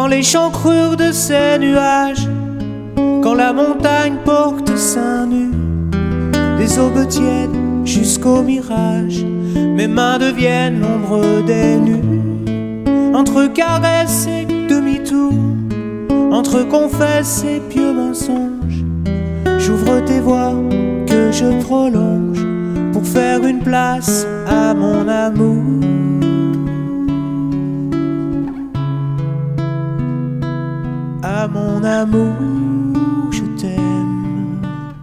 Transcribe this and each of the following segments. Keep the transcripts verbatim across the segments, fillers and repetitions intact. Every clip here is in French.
l'échancrure de ces nuages, quand la montagne porte seins nus, des aubes tièdes jusqu'au mirage, mes mains deviennent l'ombre des nues. Entre caresses et demi-tours, entre confesses et pieux mensonges, j'ouvre tes voies que je prolonge pour faire une place à mon amour. À mon amour, je t'aime.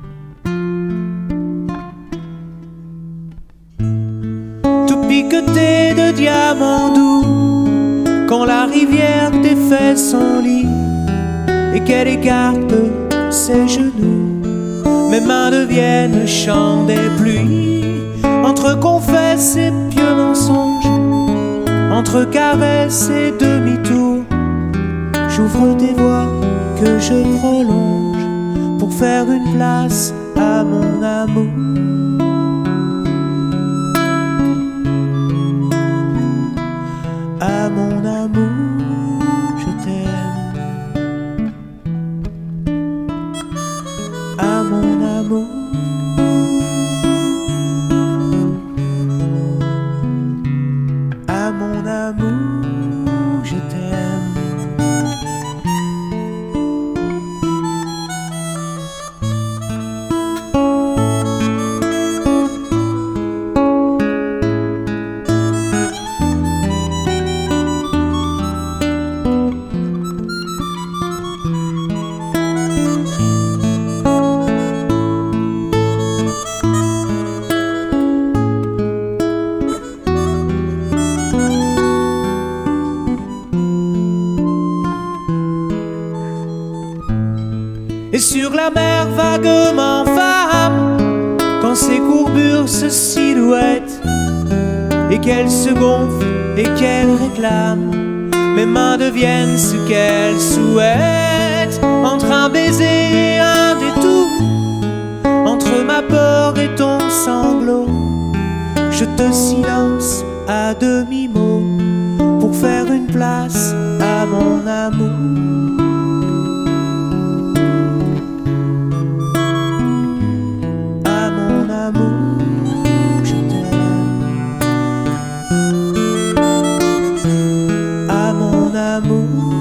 Tout piqueté de diamants doux, quand la rivière défait son lit et qu'elle écarte ses genoux, mes mains deviennent le chant des pluies. Entre confesses et pieux mensonges, entre caresses et demi-tours, j'ouvre tes voies que je prolonge pour faire une place à mon amour. À mon amour, je t'aime. À mon amour. À mon amour, je t'aime. Et sur la mer vaguement femme, quand ses courbures se silhouettent et qu'elle se gonfle et qu'elle réclame, mes mains deviennent ce qu'elle souhaite. Entre un baiser et un détour, entre ma peur et ton sanglot, je te silence à demi-mot pour faire une place à mon amour. À mon amour.